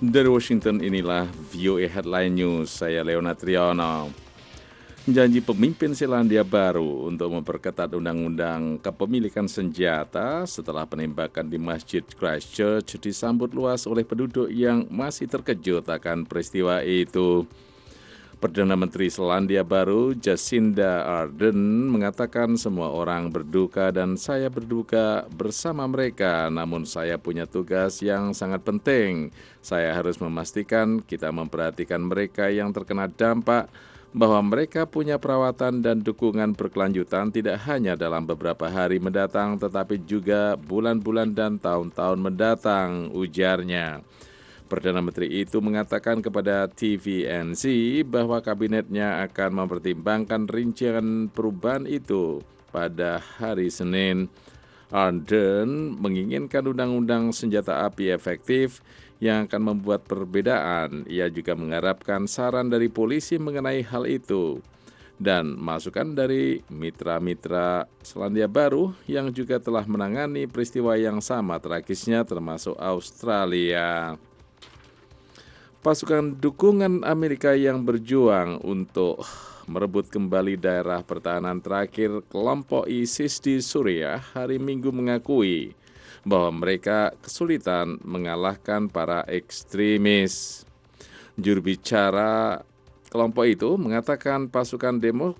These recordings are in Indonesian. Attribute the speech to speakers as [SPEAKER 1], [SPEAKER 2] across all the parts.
[SPEAKER 1] Dari Washington inilah VOA Headline News, saya Leonard Triono. Janji pemimpin Selandia Baru untuk memperketat undang-undang kepemilikan senjata setelah penembakan di Masjid Christchurch disambut luas oleh penduduk yang masih terkejut akan peristiwa itu. Perdana Menteri Selandia Baru Jacinda Ardern mengatakan semua orang berduka dan saya berduka bersama mereka, namun saya punya tugas yang sangat penting. Saya harus memastikan kita memperhatikan mereka yang terkena dampak, bahwa mereka punya perawatan dan dukungan berkelanjutan tidak hanya dalam beberapa hari mendatang tetapi juga bulan-bulan dan tahun-tahun mendatang, ujarnya. Perdana Menteri itu mengatakan kepada TVNC bahwa kabinetnya akan mempertimbangkan rincian perubahan itu pada hari Senin. Ardern menginginkan undang-undang senjata api efektif yang akan membuat perbedaan. Ia juga mengharapkan saran dari polisi mengenai hal itu dan masukan dari mitra-mitra Selandia Baru yang juga telah menangani peristiwa yang sama tragisnya termasuk Australia. Pasukan dukungan Amerika yang berjuang untuk merebut kembali daerah pertahanan terakhir kelompok ISIS di Suriah hari Minggu mengakui bahwa mereka kesulitan mengalahkan para ekstremis. Juru bicara kelompok itu mengatakan pasukan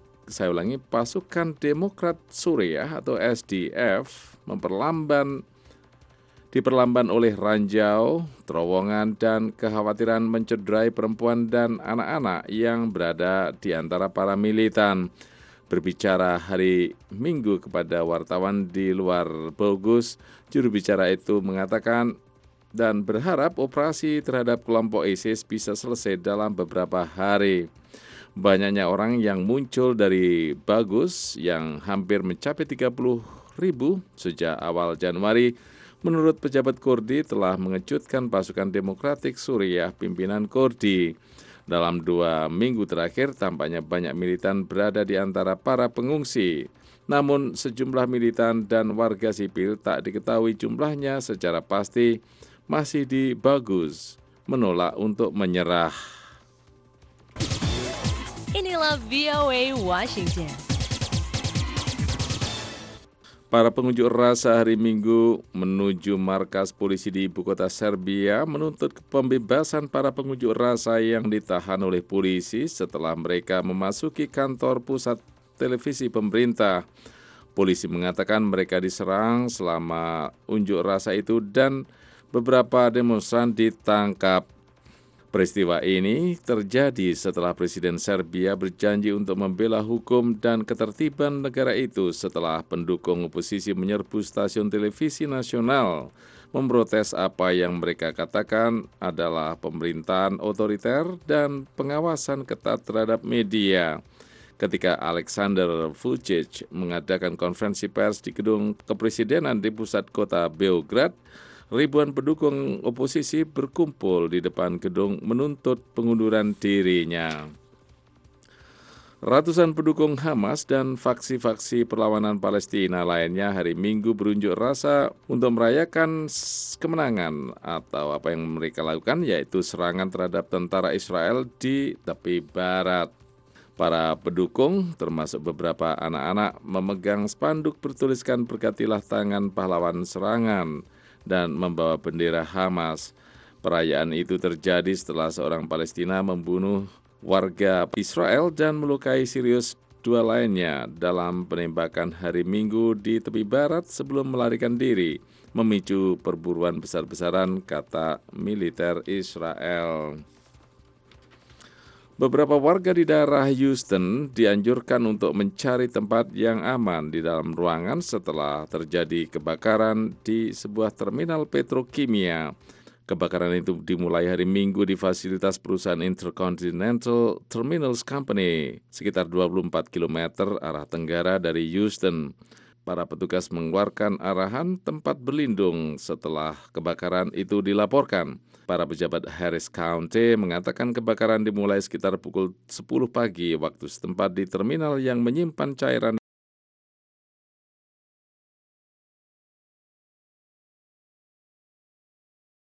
[SPEAKER 1] Demokrat Suriah atau SDF diperlamban oleh ranjau, terowongan, dan kekhawatiran mencederai perempuan dan anak-anak yang berada di antara para militan. Berbicara hari Minggu kepada wartawan di luar Bogus, juru bicara itu mengatakan dan berharap operasi terhadap kelompok ISIS bisa selesai dalam beberapa hari. Banyaknya orang yang muncul dari Bagus yang hampir mencapai 30.000 sejak awal Januari, menurut pejabat Kurdi telah mengejutkan pasukan demokratik Suriah pimpinan Kurdi. Dalam 2 minggu terakhir tampaknya banyak militan berada di antara para pengungsi. Namun sejumlah militan dan warga sipil tak diketahui jumlahnya secara pasti masih di Bagus menolak untuk menyerah.
[SPEAKER 2] Inilah VOA Washington.
[SPEAKER 1] Para pengunjuk rasa hari Minggu menuju markas polisi di ibu kota Serbia menuntut pembebasan para pengunjuk rasa yang ditahan oleh polisi setelah mereka memasuki kantor pusat televisi pemerintah. Polisi mengatakan mereka diserang selama unjuk rasa itu dan beberapa demonstran ditangkap. Peristiwa ini terjadi setelah Presiden Serbia berjanji untuk membela hukum dan ketertiban negara itu setelah pendukung oposisi menyerbu stasiun televisi nasional, memprotes apa yang mereka katakan adalah pemerintahan otoriter dan pengawasan ketat terhadap media. Ketika Aleksandar Vučić mengadakan konferensi pers di gedung kepresidenan di pusat kota Beograd, ribuan pendukung oposisi berkumpul di depan gedung menuntut pengunduran dirinya. Ratusan pendukung Hamas dan faksi-faksi perlawanan Palestina lainnya hari Minggu berunjuk rasa untuk merayakan kemenangan atau apa yang mereka lakukan yaitu serangan terhadap tentara Israel di tepi barat. Para pendukung, termasuk beberapa anak-anak, memegang spanduk bertuliskan "Berkatilah tangan pahlawan serangan" dan membawa bendera Hamas. Perayaan itu terjadi setelah seorang Palestina membunuh warga Israel dan melukai serius 2 lainnya dalam penembakan hari Minggu di tepi barat sebelum melarikan diri, memicu perburuan besar-besaran, kata militer Israel. Beberapa warga di daerah Houston dianjurkan untuk mencari tempat yang aman di dalam ruangan setelah terjadi kebakaran di sebuah terminal petrokimia. Kebakaran itu dimulai hari Minggu di fasilitas perusahaan Intercontinental Terminals Company, sekitar 24 km arah tenggara dari Houston. Para petugas mengeluarkan arahan tempat berlindung setelah kebakaran itu dilaporkan. Para pejabat Harris County mengatakan kebakaran dimulai sekitar pukul 10 pagi waktu setempat di terminal yang menyimpan cairan